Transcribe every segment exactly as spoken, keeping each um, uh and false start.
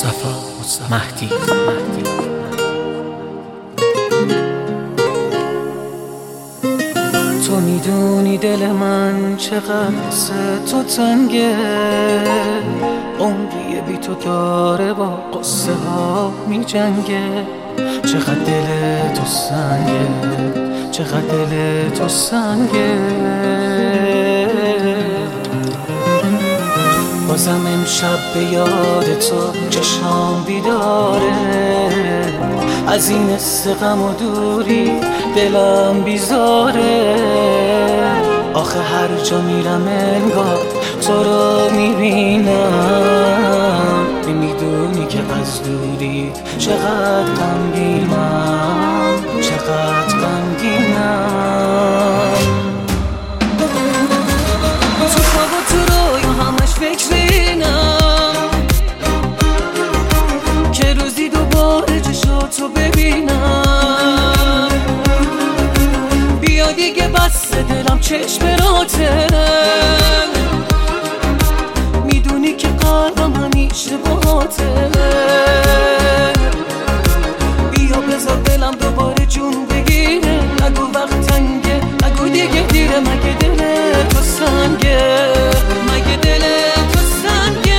مصطفی مهدی. تو میدونی دل من چقدر سه تو تنگه، عمری بی تو داره با قصه ها می جنگه. چقدر دل تو سنگه، چقدر دل تو سنگه. بازم امشب به یاد تو چشام بیداره، از این حس غم و دوری دلم بیزاره. آخه هر جا میرم انگار تو رو میبینم، نمیدونی که از دوریت چقدر غمگینم، چقدر غمگینم. تو خواب و تو رویا همش فکرینم که روزی دوباره چشاتو ببینم. بیا دیگه بس دلم چشم راته، میدونی که قلبم همیشه باهاته. بیا بذار دلم دوباره جون بگیره، نگو وقت تنگه، نگو دیگه دیره. مگه دل تو سنگه، مگه دل تو سنگه.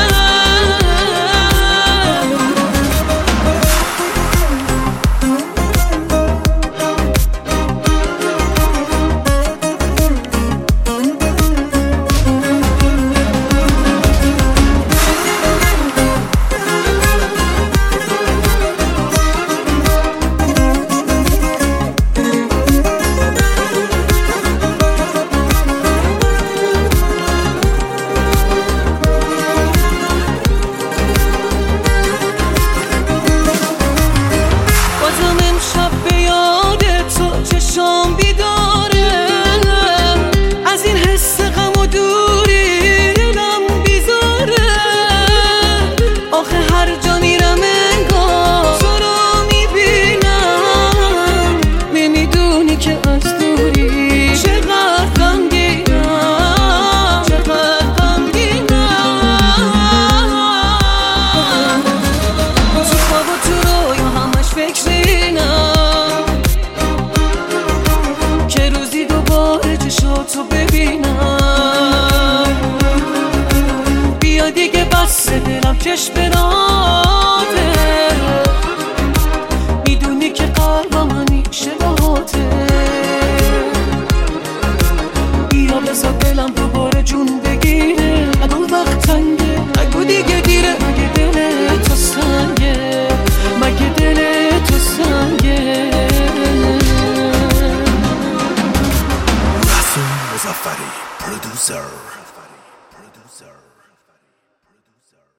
تو ببینم. بیا دیگه بس دلم چشم براته، میدونی که قلبم همیشه باهاته. بیا بذار دلم دوباره جون بگیره، نگو وقت تنگه، نگو دیگه دیره. مگه دل تو سنگه، مگه دل تو سنگه. Producer